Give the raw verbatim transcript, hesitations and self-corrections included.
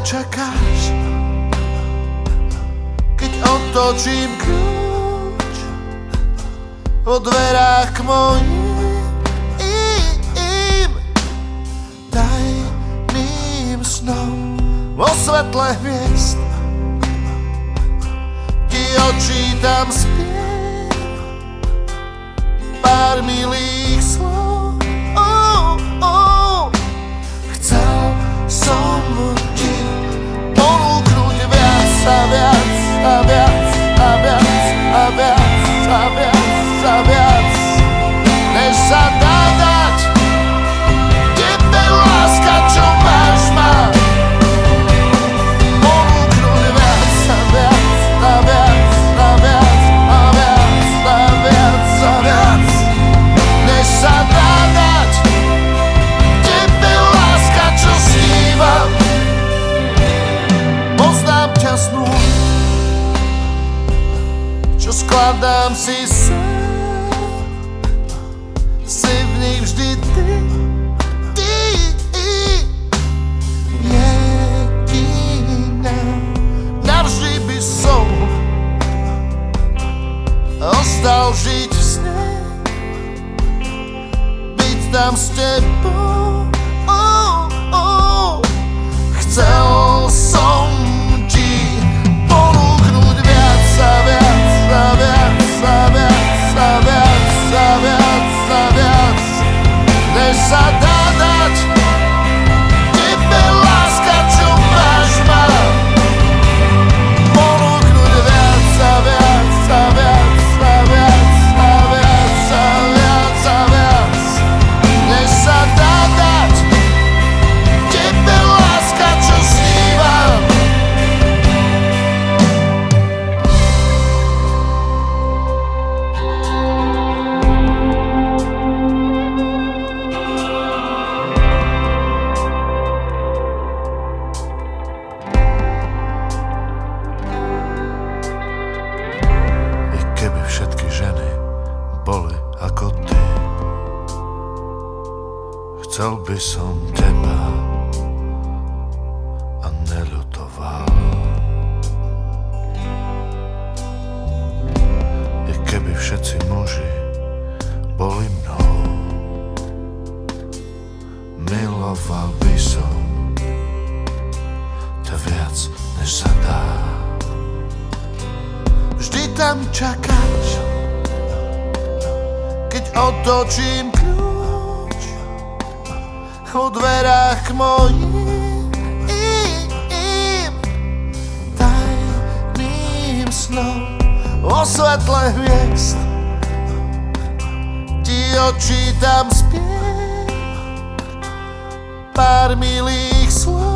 čakáš, keď otočím kľúč vo dverách mojim tajným snom. Vo svetle hviezd ti odčítam spiev pár milých slov. Oh, oh. Chcel som ti ponúknuť viac a viac a viac a viac a viac a viac a viac, než sa dá dať tebe láska, čo máš ma. Ponúknuť viac a viac a viac a viac a viac a viac a viac, než sa dá dať tebe láska, čo snívam. Poznám ťa snu, čo skladám si sám, si v nich vždy ty, ty jediná. Navždy by som ostal žiť v sne, byť tam s tebou. Oh, oh. Chcel som ti ponúknuť viac a viac a viac a viac a viac a viac a viac, než sa dá dať tebe láska, čo máš ma. Ponúknuť viac a viac a viac a viac a viac a viac a viac, než sa dá dať tebe láska, čo snívam. I keby všetky ženy boli ako ty, chcel by som teba a neľutoval. I keby všetci muži boli mnou, miloval by som ťa viac, než sa dá. Vždy tam čakáš, keď otočím kľúč vo dverách mojim tajným snom. Vo svetle hviezd ti odčítam spiev pár milých slov.